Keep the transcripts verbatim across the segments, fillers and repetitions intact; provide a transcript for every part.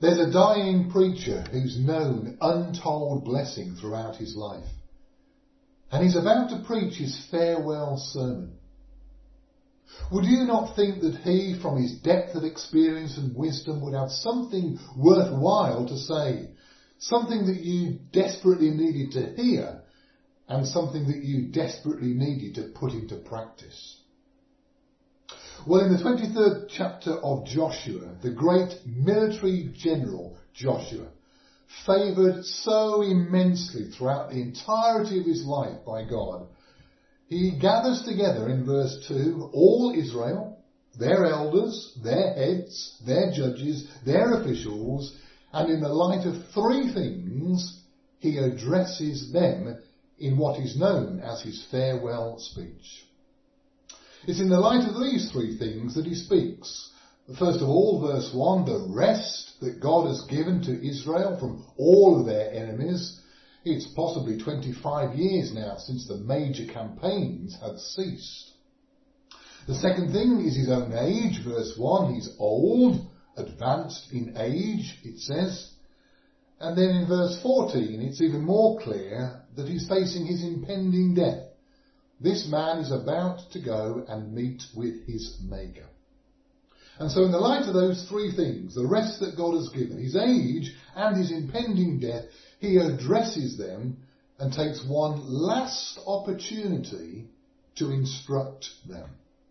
There's a dying preacher who's known untold blessing throughout his life. And he's about to preach his farewell sermon. Would you not think that he, from his depth of experience and wisdom, would have something worthwhile to say? Something that you desperately needed to hear, and something that you desperately needed to put into practice? Well, in the twenty-third chapter of Joshua, the great military general Joshua, favoured so immensely throughout the entirety of his life by God, he gathers together in verse two all Israel, their elders, their heads, their judges, their officials, and in the light of three things, he addresses them in what is known as his farewell speech. It's in the light of these three things that he speaks. First of all, verse one, the rest that God has given to Israel from all of their enemies. It's possibly twenty-five years now since the major campaigns had ceased. The second thing is his own age. Verse one, he's old, advanced in age, it says. And then in verse fourteen, it's even more clear that he's facing his impending death. This man is about to go and meet with his Maker. And so in the light of those three things, the rest that God has given, his age and his impending death, he addresses them and takes one last opportunity to instruct them.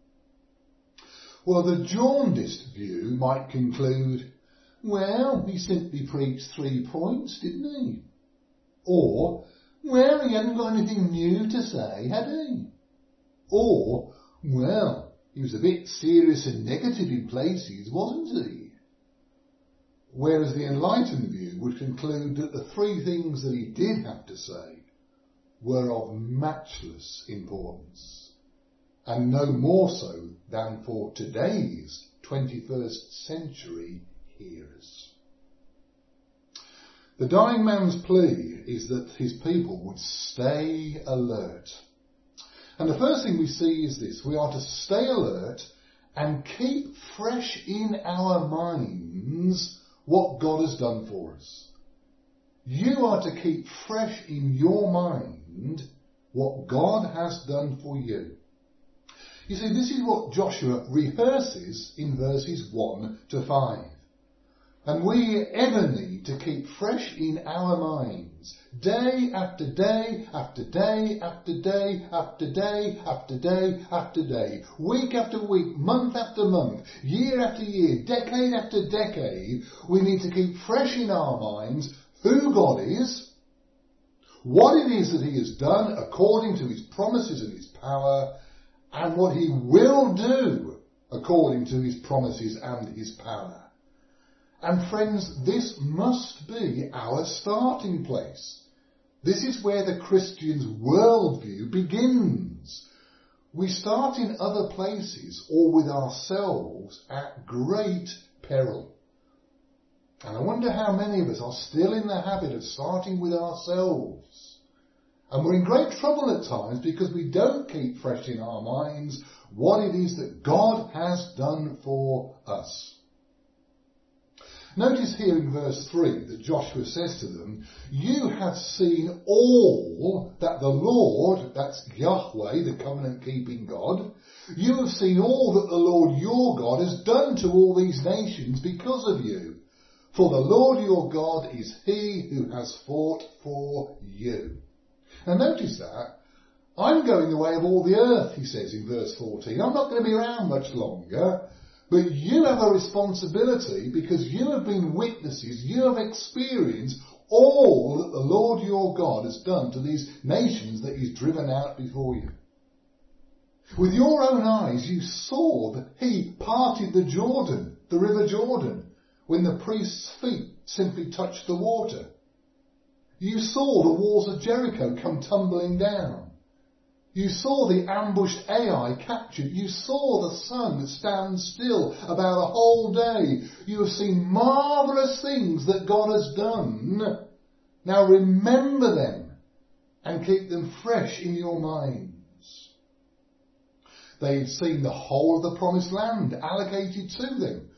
Well, the jaundiced view might conclude, well, he simply preached three points, didn't he? Or, well, he hadn't got anything new to say, had he? Or, well, he was a bit serious and negative in places, wasn't he? Whereas the enlightened view would conclude that the three things that he did have to say were of matchless importance, and no more so than for today's twenty-first century hearers. The dying man's plea is that his people would stay alert. And the first thing we see is this: we are to stay alert and keep fresh in our minds what God has done for us. You are to keep fresh in your mind what God has done for you. You see, this is what Joshua rehearses in verses one to five. And we ever need to keep fresh in our minds, day after day, after day, after day, after day, after day, after day, week after week, month after month, year after year, decade after decade. We need to keep fresh in our minds who God is, what it is that he has done according to his promises and his power, and what he will do according to his promises and his power. And friends, this must be our starting place. This is where the Christian's worldview begins. We start in other places or with ourselves at great peril. And I wonder how many of us are still in the habit of starting with ourselves. And we're in great trouble at times because we don't keep fresh in our minds what it is that God has done for us. Notice here in verse three that Joshua says to them, you have seen all that the Lord, that's Yahweh, the covenant-keeping God, you have seen all that the Lord your God has done to all these nations because of you. For the Lord your God is he who has fought for you. Now notice that. I'm going the way of all the earth, he says in verse fourteen. I'm not going to be around much longer. But you have a responsibility because you have been witnesses, you have experienced all that the Lord your God has done to these nations that he's driven out before you. With your own eyes you saw that he parted the Jordan, the river Jordan, when the priest's feet simply touched the water. You saw the walls of Jericho come tumbling down. You saw the ambushed Ai captured. You saw the sun stand still about a whole day. You have seen marvellous things that God has done. Now remember them and keep them fresh in your minds. They had seen the whole of the promised land allocated to them,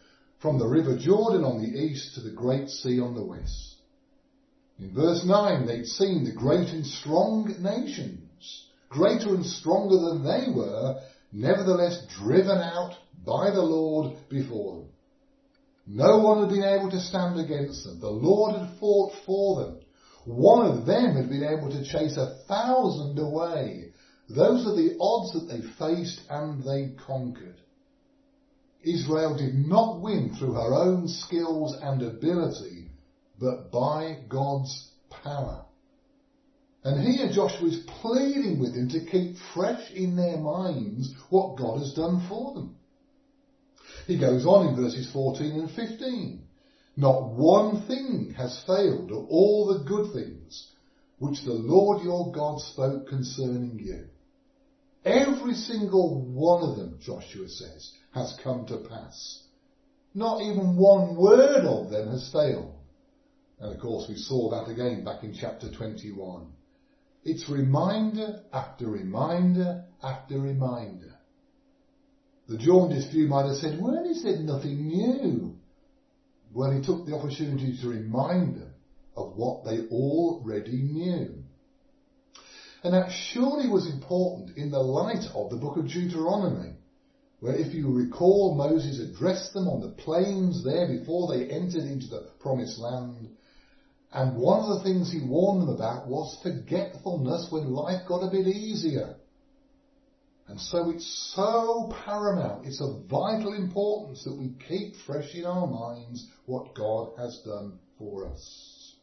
from the river Jordan on the east to the great sea on the west. In verse nine, they'd seen the great and strong nations, greater and stronger than they were, nevertheless driven out by the Lord before them. No one had been able to stand against them. The Lord had fought for them. One of them had been able to chase a thousand away. Those are the odds that they faced, and they conquered. Israel did not win through her own skills and ability, but by God's power. And here Joshua is pleading with them to keep fresh in their minds what God has done for them. He goes on in verses fourteen and fifteen. Not one thing has failed of all the good things which the Lord your God spoke concerning you. Every single one of them, Joshua says, has come to pass. Not even one word of them has failed. And of course we saw that again back in chapter twenty-one. It's reminder after reminder after reminder. The jaundiced view might have said, well, he said nothing new. Well, he took the opportunity to remind them of what they already knew. And that surely was important in the light of the book of Deuteronomy, where, if you recall, Moses addressed them on the plains there before they entered into the promised land. And one of the things he warned them about was forgetfulness when life got a bit easier. And so it's so paramount, it's of vital importance that we keep fresh in our minds what God has done for us.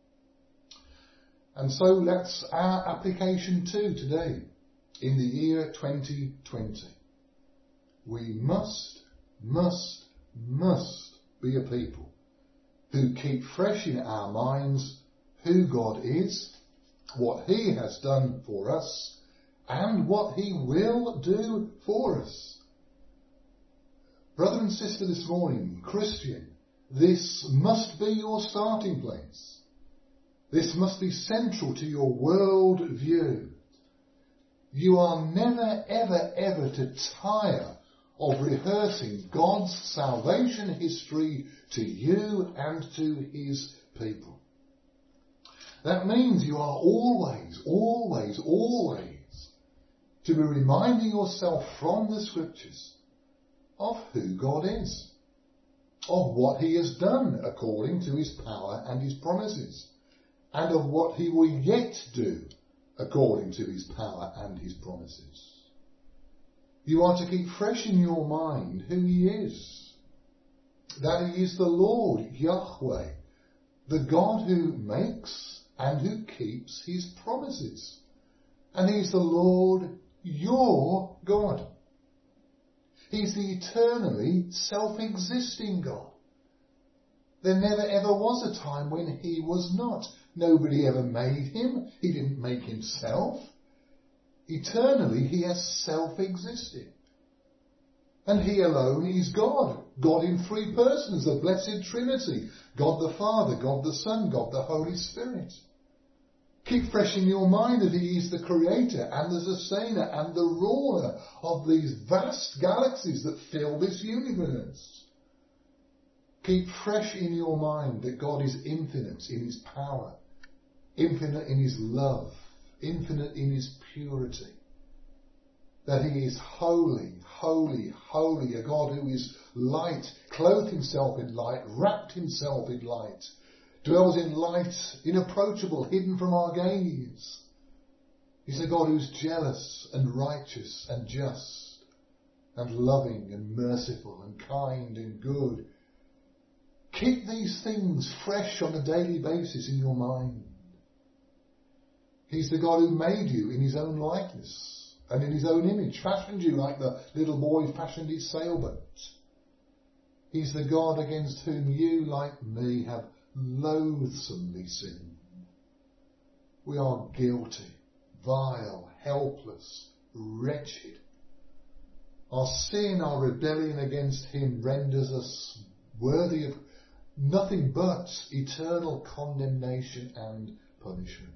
And so that's our application too today, in the year twenty twenty. We must, must, must be a people who keep fresh in our minds who God is, what he has done for us, and what he will do for us. Brother and sister this morning, Christian, this must be your starting place. This must be central to your world view. You are never, ever, ever to tire of rehearsing God's salvation history to you and to his people. That means you are always, always, always to be reminding yourself from the scriptures of who God is, of what he has done according to his power and his promises, and of what he will yet do according to his power and his promises. You are to keep fresh in your mind who he is, that he is the Lord, Yahweh, the God who makes and who keeps his promises. And he's the Lord, your God. He's the eternally self-existing God. There never ever was a time when he was not. Nobody ever made him. He didn't make himself. Eternally he has self-existed. And he alone is God. God in three persons, the blessed Trinity. God the Father, God the Son, God the Holy Spirit. Keep fresh in your mind that he is the creator and the sustainer and the ruler of these vast galaxies that fill this universe. Keep fresh in your mind that God is infinite in his power, infinite in his love, infinite in his purity. That he is holy, holy, holy, a God who is light, clothed himself in light, wrapped himself in light, dwells in light, inapproachable, hidden from our gaze. He's a God who's jealous and righteous and just and loving and merciful and kind and good. Keep these things fresh on a daily basis in your mind. He's the God who made you in his own likeness and in his own image, fashioned you like the little boy fashioned his sailboat. He's the God against whom you, like me, have loathsomely sinned. We are guilty, vile, helpless, wretched. Our sin, our rebellion against him renders us worthy of nothing but eternal condemnation and punishment.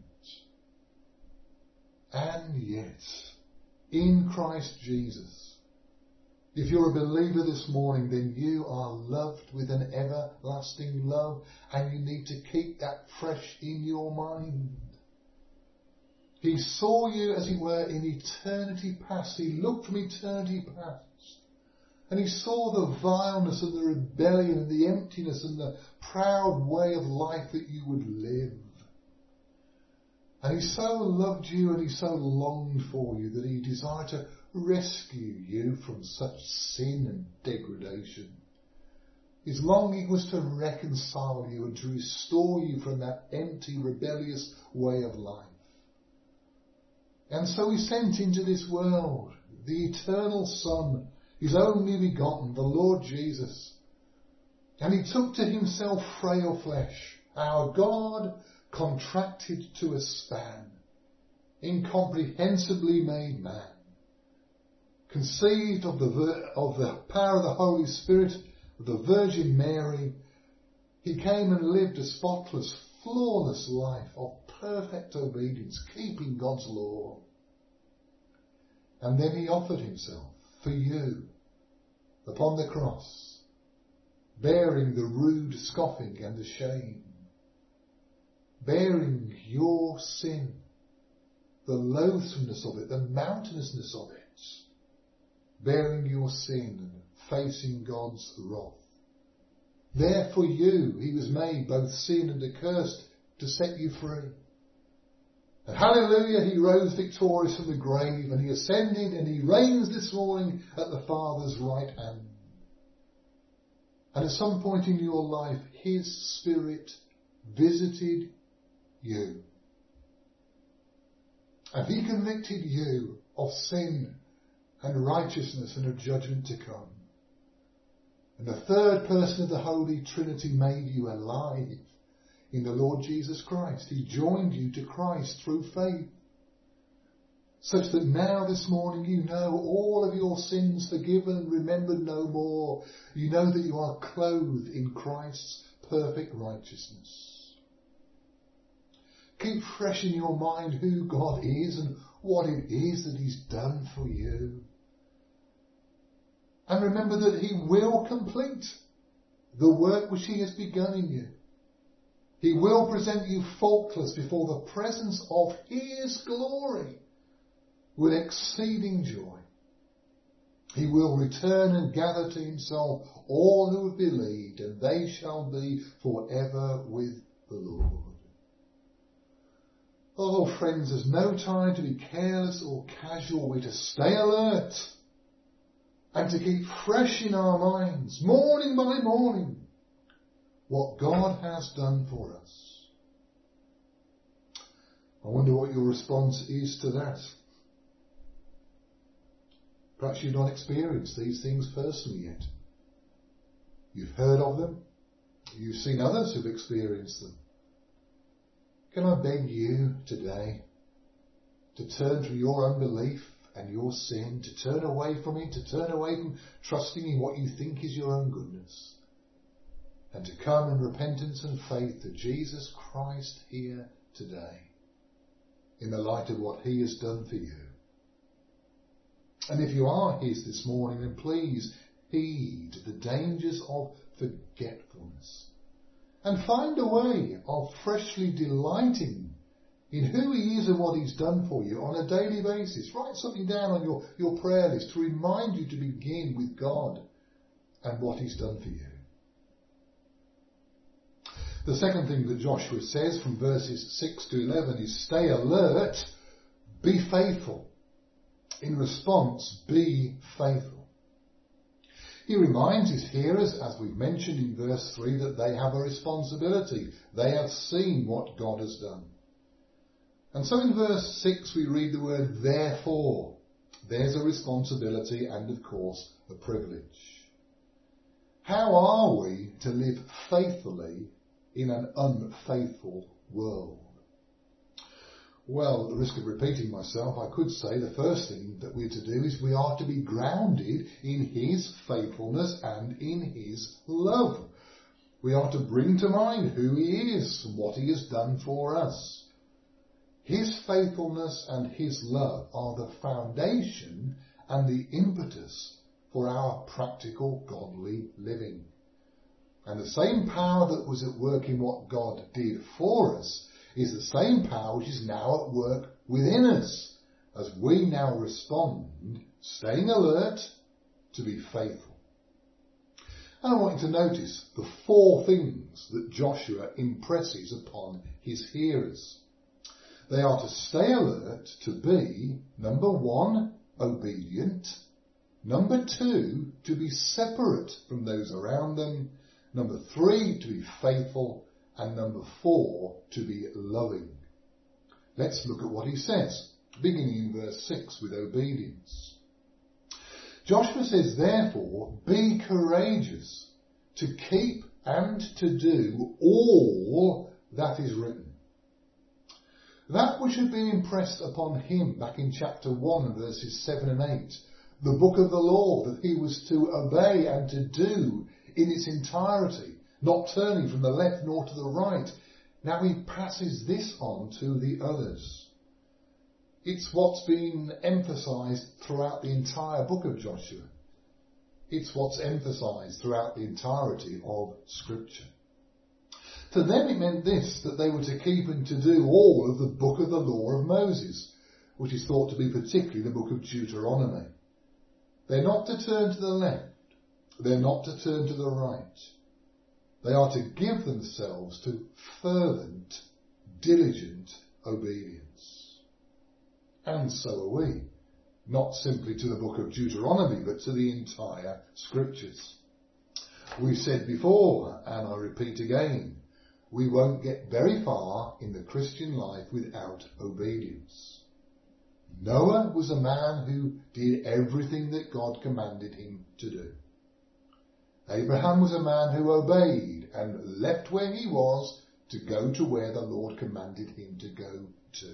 And yet, in Christ Jesus, If you're a believer this morning, then you are loved with an everlasting love, and you need to keep that fresh in your mind. He saw you, as it were, in eternity past. He looked from eternity past, and he saw the vileness and the rebellion and the emptiness and the proud way of life that you would live. And he so loved you and he so longed for you that he desired to rescue you from such sin and degradation. His longing was to reconcile you and to restore you from that empty, rebellious way of life. And so he sent into this world the eternal Son, his only begotten, the Lord Jesus. And he took to himself frail flesh, our God contracted to a span, incomprehensibly made man, conceived of the, vir- of the power of the Holy Spirit, of the Virgin Mary. He came and lived a spotless, flawless life of perfect obedience, keeping God's law. And then he offered himself for you upon the cross, bearing the rude scoffing and the shame, bearing your sin, the loathsomeness of it, the mountainousness of it, bearing your sin and facing God's wrath. There for you he was made both sin and accursed to set you free. And hallelujah, he rose victorious from the grave, and he ascended and he reigns this morning at the Father's right hand. And at some point in your life, his Spirit visited you. And he convicted you of sin and righteousness and of judgment to come. And the third person of the Holy Trinity made you alive in the Lord Jesus Christ. He joined you to Christ through faith, such that now this morning you know all of your sins forgiven and remembered no more. You know that you are clothed in Christ's perfect righteousness. Keep fresh in your mind who God is and what it is that he's done for you. And remember that he will complete the work which he has begun in you. He will present you faultless before the presence of his glory with exceeding joy. He will return and gather to himself all who have believed, and they shall be forever with the Lord. Oh, friends, there's no time to be careless or casual. We're to stay alert and to keep fresh in our minds, morning by morning, what God has done for us. I wonder what your response is to that. Perhaps you've not experienced these things personally yet. You've heard of them. You've seen others who've experienced them. Can I beg you today to turn from your unbelief and your sin, to turn away from it, to turn away from trusting in what you think is your own goodness, and to come in repentance and faith to Jesus Christ here today, in the light of what he has done for you. And if you are his this morning, then please heed the dangers of forgetfulness, and find a way of freshly delighting in who he is and what he's done for you on a daily basis. Write something down on your, your prayer list to remind you to begin with God and what he's done for you. The second thing that Joshua says from verses six to eleven is stay alert, be faithful. In response, be faithful. He reminds his hearers, as we've mentioned in verse three, that they have a responsibility. They have seen what God has done. And so in verse six we read the word therefore. There's a responsibility and, of course, a privilege. How are we to live faithfully in an unfaithful world? Well, at the risk of repeating myself, I could say the first thing that we're to do is we are to be grounded in his faithfulness and in his love. We are to bring to mind who he is and what he has done for us. His faithfulness and his love are the foundation and the impetus for our practical godly living. And the same power that was at work in what God did for us is the same power which is now at work within us, as we now respond, staying alert to be faithful. And I want you to notice the four things that Joshua impresses upon his hearers. They are to stay alert to be, number one, obedient, number two, to be separate from those around them, number three, to be faithful, and number four, to be loving. Let's look at what he says, beginning in verse six with obedience. Joshua says, therefore, be courageous to keep and to do all that is written. That which had been impressed upon him back in chapter one, verses seven and eight, the book of the law that he was to obey and to do in its entirety, not turning from the left nor to the right. Now he passes this on to the others. It's what's been emphasised throughout the entire book of Joshua. It's what's emphasised throughout the entirety of Scripture. To them it meant this, that they were to keep and to do all of the book of the law of Moses, which is thought to be particularly the book of Deuteronomy. They're not to turn to the left. They're not to turn to the right. They are to give themselves to fervent, diligent obedience. And so are we. Not simply to the book of Deuteronomy, but to the entire Scriptures. We've said before, and I repeat again, we won't get very far in the Christian life without obedience. Noah was a man who did everything that God commanded him to do. Abraham was a man who obeyed and left where he was to go to where the Lord commanded him to go to.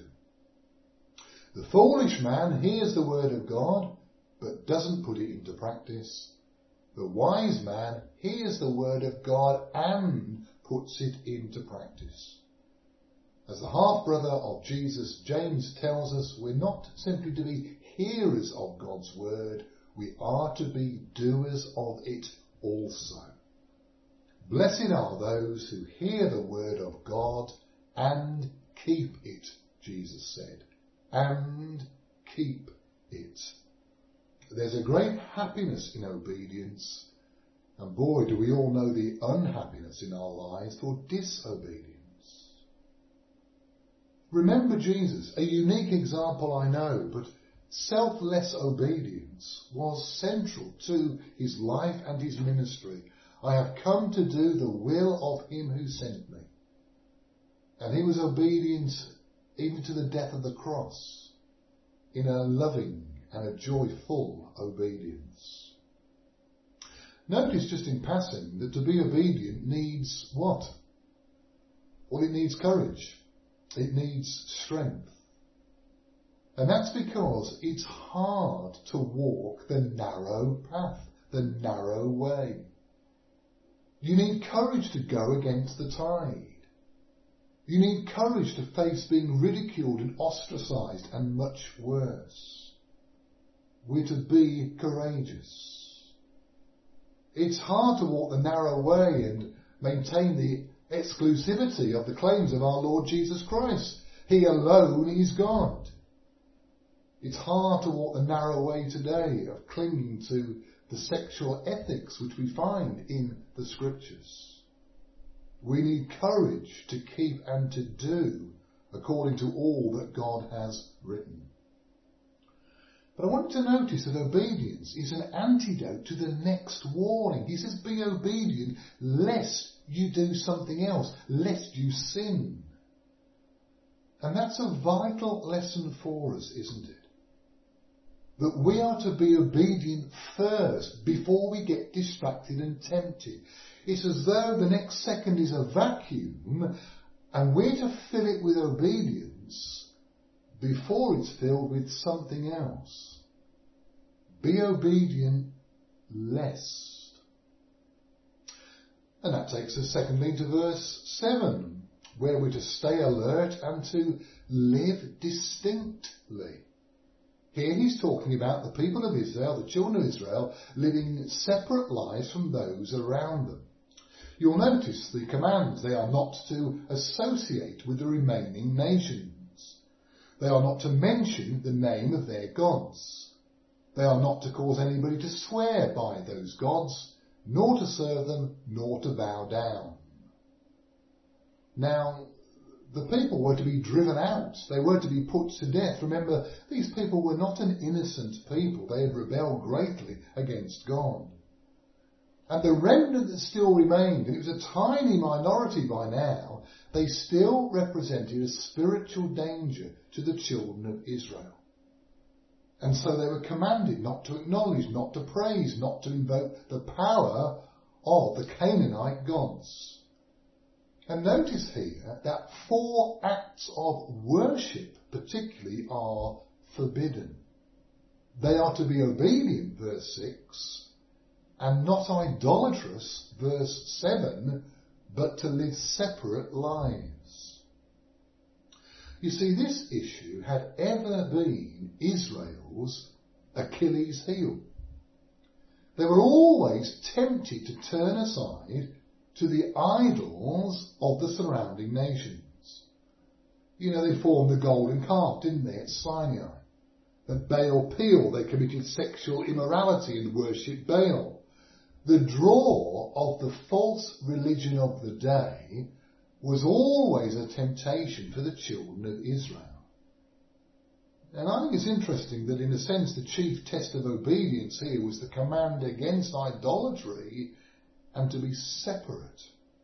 The foolish man hears the word of God, but doesn't put it into practice. The wise man hears the word of God and puts it into practice. As the half-brother of Jesus, James, tells us, we're not simply to be hearers of God's word, we are to be doers of it also. Blessed are those who hear the word of God and keep it, Jesus said. And keep it. There's a great happiness in obedience, and boy, do we all know the unhappiness in our lives for disobedience. Remember Jesus, a unique example I know, but selfless obedience was central to his life and his ministry. I have come to do the will of him who sent me. And he was obedient even to the death of the cross, in a loving and a joyful obedience. Notice just in passing that to be obedient needs what? Well, it needs courage. It needs strength. And that's because it's hard to walk the narrow path, the narrow way. You need courage to go against the tide. You need courage to face being ridiculed and ostracised and much worse. We're to be courageous. It's hard to walk the narrow way and maintain the exclusivity of the claims of our Lord Jesus Christ. He alone is God. It's hard to walk the narrow way today of clinging to the sexual ethics which we find in the Scriptures. We need courage to keep and to do according to all that God has written. But I want you to notice that obedience is an antidote to the next warning. He says, be obedient lest you do something else, lest you sin. And that's a vital lesson for us, isn't it? That we are to be obedient first before we get distracted and tempted. It's as though the next second is a vacuum and we're to fill it with obedience before it's filled with something else. Be obedient lest. And that takes us secondly to verse seven, where we're to stay alert and to live distinctly. Here he's talking about the people of Israel, the children of Israel, living separate lives from those around them. You'll notice the commands. They are not to associate with the remaining nations. They are not to mention the name of their gods. They are not to cause anybody to swear by those gods, nor to serve them, nor to bow down. Now, the people were to be driven out. They were to be put to death. Remember, these people were not an innocent people. They had rebelled greatly against God. And the remnant that still remained, and it was a tiny minority by now, they still represented a spiritual danger to the children of Israel. And so they were commanded not to acknowledge, not to praise, not to invoke the power of the Canaanite gods. And notice here that four acts of worship particularly are forbidden. They are to be obedient, verse six, and not idolatrous, verse seven, but to live separate lives. You see, this issue had ever been Israel's Achilles' heel. They were always tempted to turn aside to the idols of the surrounding nations. You know, they formed the golden calf, didn't they, at Sinai? At Baal Peor, they committed sexual immorality and worshipped Baal. The draw of the false religion of the day was always a temptation for the children of Israel. And I think it's interesting that in a sense the chief test of obedience here was the command against idolatry and to be separate.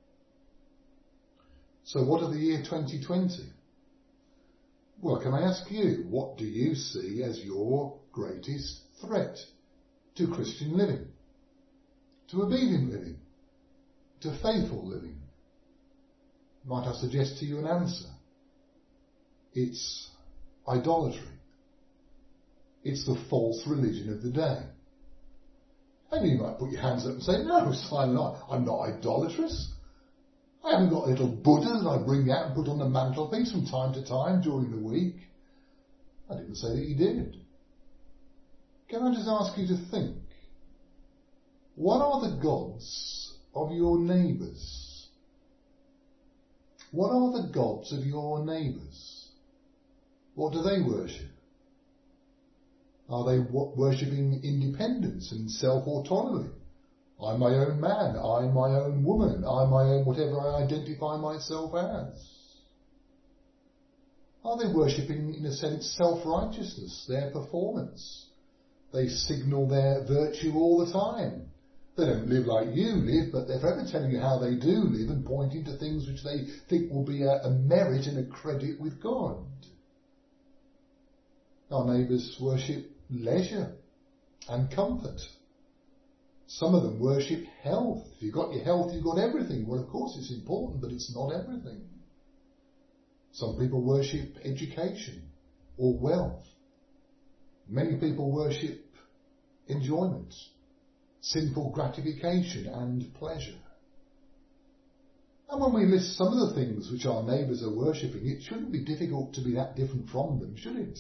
So what of the year twenty twenty? Well, can I ask you, what do you see as your greatest threat to Christian living, to obedient living, to faithful living? Might I suggest to you an answer? It's idolatry. It's the false religion of the day. And you might put your hands up and say, no, Simon, I'm not idolatrous. I haven't got a little Buddha that I bring out and put on the mantelpiece from time to time during the week. I didn't say that you did. Can I just ask you to think? What are the gods of your neighbours? What are the gods of your neighbours? What do they worship? Are they worshipping independence and self-autonomy? I'm my own man, I'm my own woman, I'm my own whatever I identify myself as. Are they worshipping, in a sense, self-righteousness, their performance? They signal their virtue all the time. They don't live like you live, but they're forever telling you how they do live and pointing to things which they think will be a, a merit and a credit with God. Our neighbours worship leisure and comfort. Some of them worship health. If you've got your health, you've got everything. Well, of course it's important, but it's not everything. Some people worship education or wealth. Many people worship enjoyment, sinful gratification and pleasure. And when we list some of the things which our neighbours are worshipping, it shouldn't be difficult to be that different from them, should it?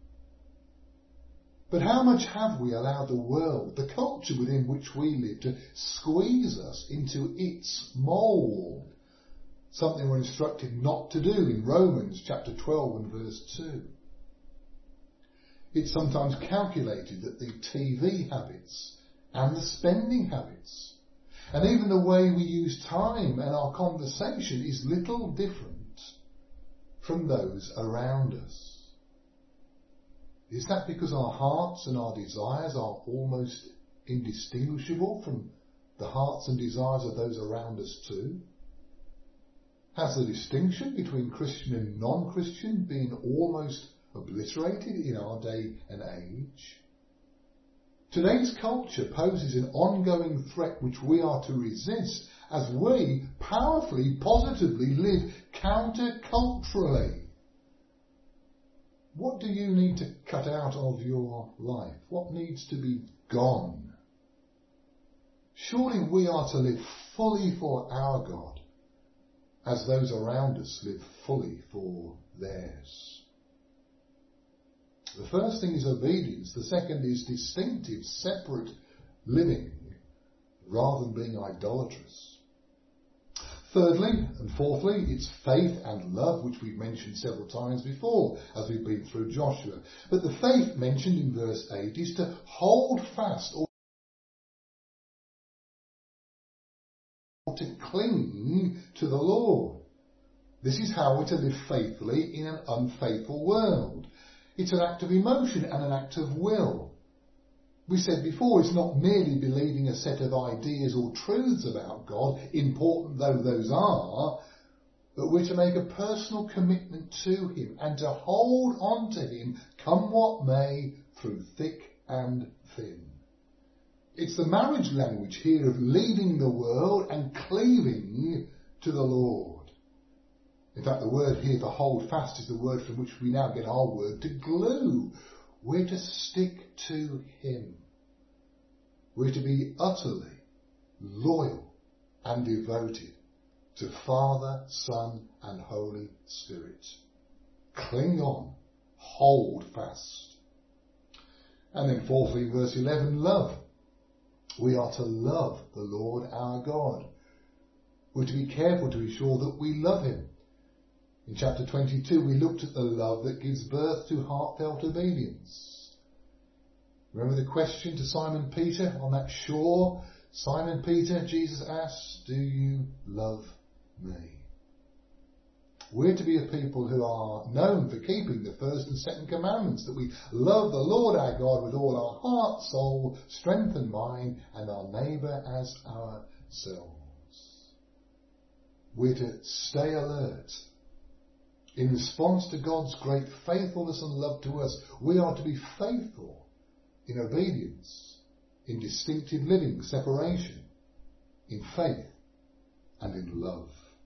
But how much have we allowed the world, the culture within which we live, to squeeze us into its mould? Something we're instructed not to do in Romans chapter twelve and verse two. It's sometimes calculated that the T V habits and the spending habits and even the way we use time and our conversation is little different from those around us. Is that because our hearts and our desires are almost indistinguishable from the hearts and desires of those around us too? Has the distinction between Christian and non-Christian been almost obliterated in our day and age? Today's culture poses an ongoing threat which we are to resist as we powerfully, positively live counter-culturally. What do you need to cut out of your life? What needs to be gone? Surely we are to live fully for our God, as those around us live fully for theirs. The first thing is obedience. The second is distinctive, separate living, rather than being idolatrous. Thirdly and fourthly, it's faith and love, which we've mentioned several times before as we've been through Joshua. But the faith mentioned in verse eight is to hold fast or to cling to the Lord. This is how we're to live faithfully in an unfaithful world. It's an act of emotion and an act of will. We said before, it's not merely believing a set of ideas or truths about God, important though those are, but we're to make a personal commitment to him and to hold on to him, come what may, through thick and thin. It's the marriage language here of leaving the world and cleaving to the Lord. In fact, the word here for hold fast is the word from which we now get our word to glue. We're to stick to him. We're to be utterly loyal and devoted to Father, Son and Holy Spirit. Cling on, hold fast. And then fourthly, verse eleven, love. We are to love the Lord our God. We're to be careful to be sure that we love him. In chapter twenty-two, we looked at the love that gives birth to heartfelt obedience. Remember the question to Simon Peter on that shore? Simon Peter, Jesus asked, do you love me? We're to be a people who are known for keeping the first and second commandments, that we love the Lord our God with all our heart, soul, strength and mind, and our neighbour as ourselves. We're to stay alert. In response to God's great faithfulness and love to us, we are to be faithful in obedience, in distinctive living, separation, in faith and in love.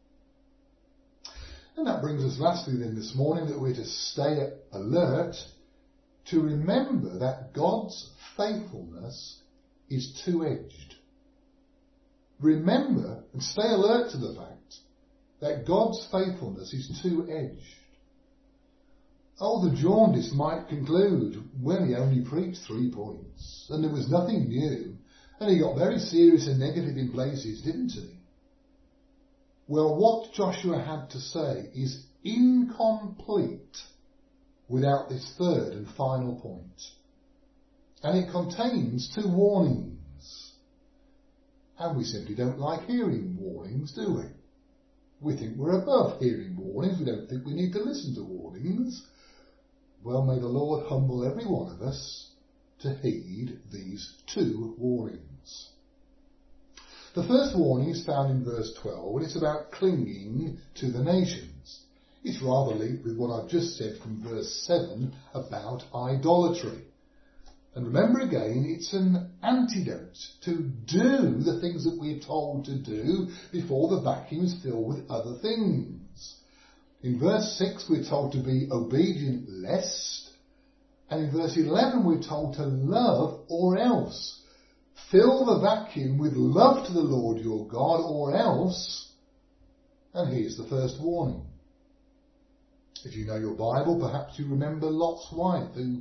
And that brings us lastly then this morning that we're to stay alert, to remember that God's faithfulness is two-edged. Remember and stay alert to the fact that God's faithfulness is two-edged. Oh, the jaundiced might conclude, well, he only preached three points, and there was nothing new, and he got very serious and negative in places, didn't he? Well, what Joshua had to say is incomplete without this third and final point. And it contains two warnings. And we simply don't like hearing warnings, do we? We think we're above hearing warnings. We don't think we need to listen to warnings. Well, may the Lord humble every one of us to heed these two warnings. The first warning is found in verse twelve, and it's about clinging to the nations. It's rather linked with what I've just said from verse seven about idolatry. And remember again, it's an antidote to do the things that we're told to do before the vacuum is filled with other things. In verse six, we're told to be obedient lest, and in verse eleven, we're told to love or else. Fill the vacuum with love to the Lord your God or else, and here's the first warning. If you know your Bible, perhaps you remember Lot's wife who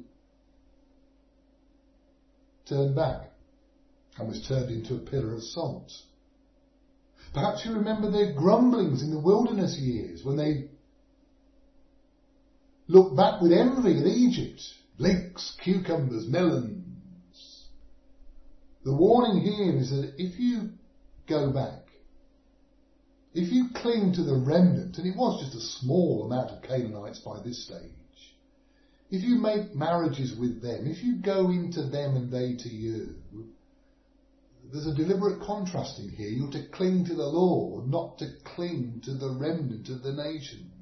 turned back and was turned into a pillar of salt. Perhaps you remember their grumblings in the wilderness years when they looked back with envy at Egypt, leeks, cucumbers, melons. The warning here is that if you go back, if you cling to the remnant, and it was just a small amount of Canaanites by this stage, if you make marriages with them, if you go into them and they to you, there's a deliberate contrast in here. You're to cling to the Lord, not to cling to the remnant of the nations.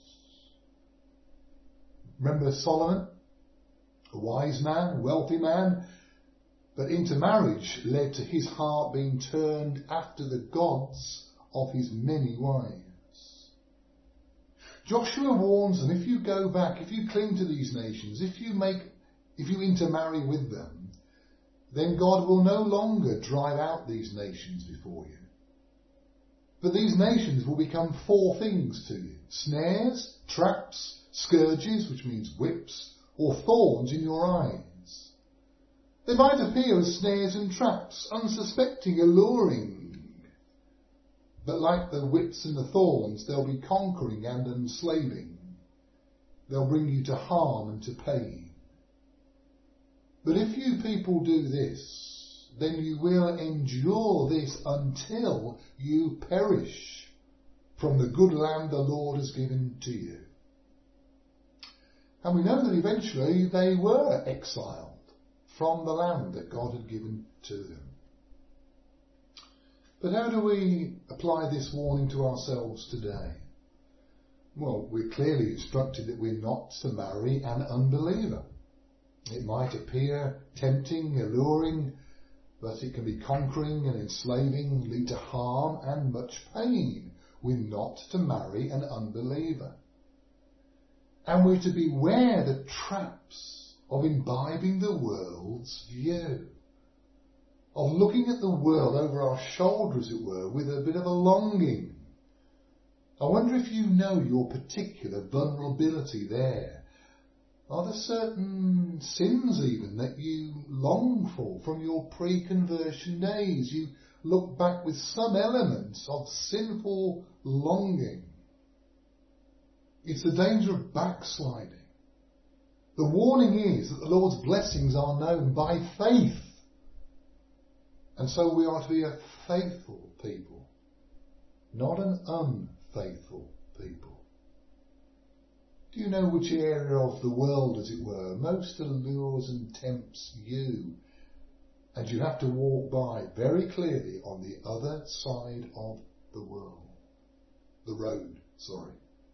Remember Solomon, a wise man, a wealthy man, but intermarriage led to his heart being turned after the gods of his many wives. Joshua warns them, if you go back, if you cling to these nations, if you make, if you intermarry with them, then God will no longer drive out these nations before you. But these nations will become four things to you: snares, traps, scourges, which means whips, or thorns in your eyes. They might appear as snares and traps, unsuspecting, alluring. But like the whips and the thorns, they'll be conquering and enslaving. They'll bring you to harm and to pain. But if you people do this, then you will endure this until you perish from the good land the Lord has given to you. And we know that eventually they were exiled from the land that God had given to them. But how do we apply this warning to ourselves today? Well, we're clearly instructed that we're not to marry an unbeliever. It might appear tempting, alluring, but it can be conquering and enslaving, lead to harm and much pain. We're not to marry an unbeliever. And we're to beware the traps of imbibing the world's view, of looking at the world over our shoulder, as it were, with a bit of a longing. I wonder if you know your particular vulnerability there. Are there certain sins even that you long for from your pre-conversion days? You look back with some elements of sinful longing. It's the danger of backsliding. The warning is that the Lord's blessings are known by faith. And so we are to be a faithful people, not an unfaithful people. Do you know which area of the world, as it were, most allures and tempts you? And you have to walk by very clearly on the other side of the world. The road, sorry.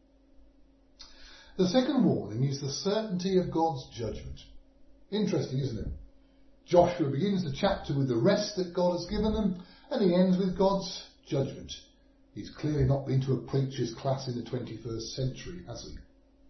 The second warning is the certainty of God's judgment. Interesting, isn't it? Joshua begins the chapter with the rest that God has given them, and he ends with God's judgment. He's clearly not been to a preacher's class in the twenty-first century, has he?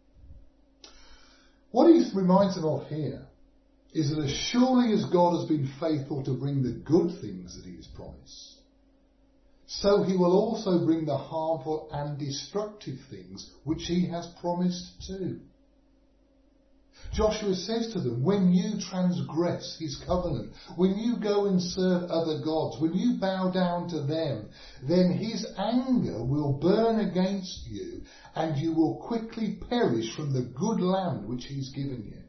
What he reminds them of here is that as surely as God has been faithful to bring the good things that he has promised, so he will also bring the harmful and destructive things which he has promised too. Joshua says to them, when you transgress his covenant, when you go and serve other gods, when you bow down to them, then his anger will burn against you, and you will quickly perish from the good land which he's given you.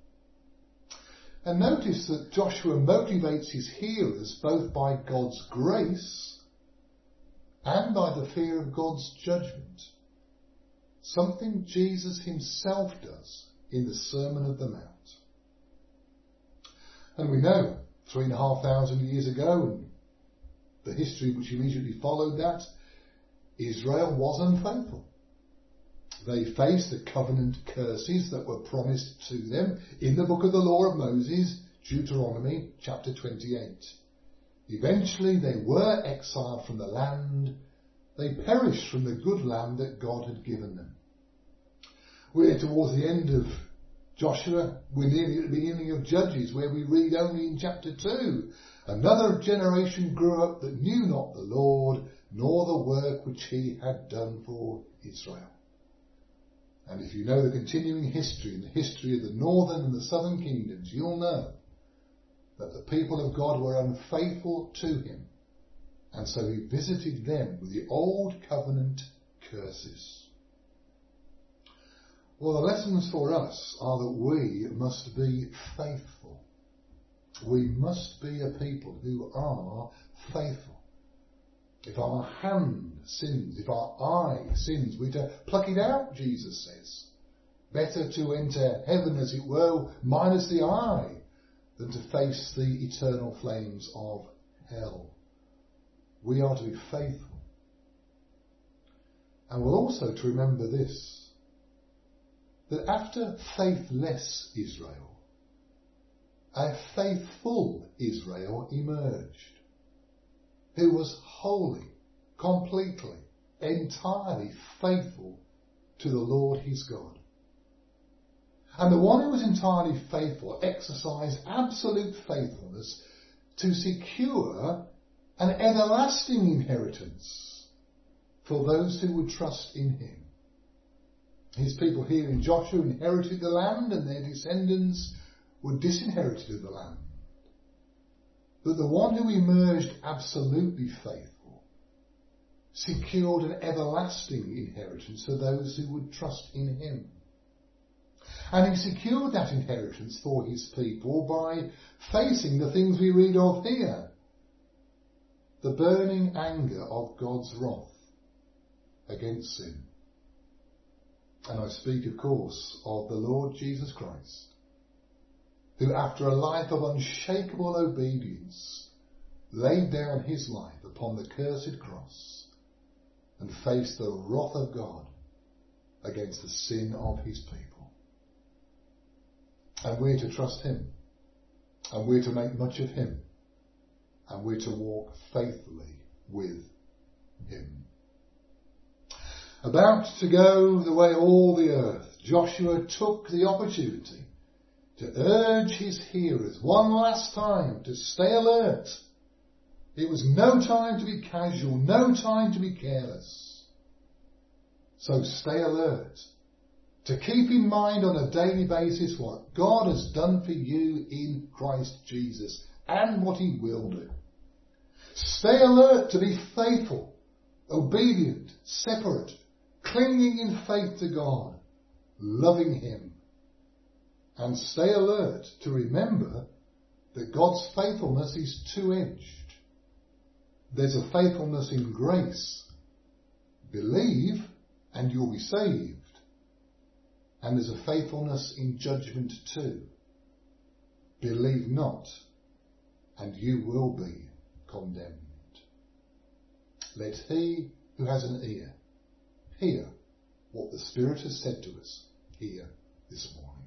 And notice that Joshua motivates his hearers both by God's grace and by the fear of God's judgment. Something Jesus himself does in the Sermon of the Mount. And we know, three and a half thousand years ago, and the history which immediately followed that, Israel was unfaithful. They faced the covenant curses that were promised to them in the book of the law of Moses, Deuteronomy chapter twenty-eight. Eventually they were exiled from the land. They perished from the good land that God had given them. We're towards the end of Joshua. We're nearly at the beginning of Judges, where we read only in chapter two, another generation grew up that knew not the Lord, nor the work which he had done for Israel. And if you know the continuing history and the history of the northern and the southern kingdoms, you'll know that the people of God were unfaithful to him. And so he visited them with the old covenant curses. Well, the lessons for us are that we must be faithful. We must be a people who are faithful. If our hand sins, if our eye sins, we're to pluck it out, Jesus says. Better to enter heaven, as it were, minus the eye, than to face the eternal flames of hell. We are to be faithful. And we're also to remember this, that after faithless Israel, a faithful Israel emerged, who was wholly, completely, entirely faithful to the Lord his God. And the one who was entirely faithful exercised absolute faithfulness to secure an everlasting inheritance for those who would trust in him. His people here in Joshua inherited the land, and their descendants were disinherited of the land. But the one who emerged absolutely faithful secured an everlasting inheritance for those who would trust in him. And he secured that inheritance for his people by facing the things we read of here. The burning anger of God's wrath against sin. And I speak, of course, of the Lord Jesus Christ, who after a life of unshakable obedience laid down his life upon the cursed cross and faced the wrath of God against the sin of his people. And we're to trust him, and we're to make much of him, and we're to walk faithfully with him. About to go the way of all the earth, Joshua took the opportunity to urge his hearers one last time to stay alert. It was no time to be casual, no time to be careless. So stay alert, to keep in mind on a daily basis what God has done for you in Christ Jesus and what he will do. Stay alert to be faithful, obedient, separate, clinging in faith to God, loving him. And stay alert to remember that God's faithfulness is two-edged. There's a faithfulness in grace. Believe and you'll be saved. And there's a faithfulness in judgment too. Believe not and you will be condemned. Let he who has an ear hear what the Spirit has said to us here this morning.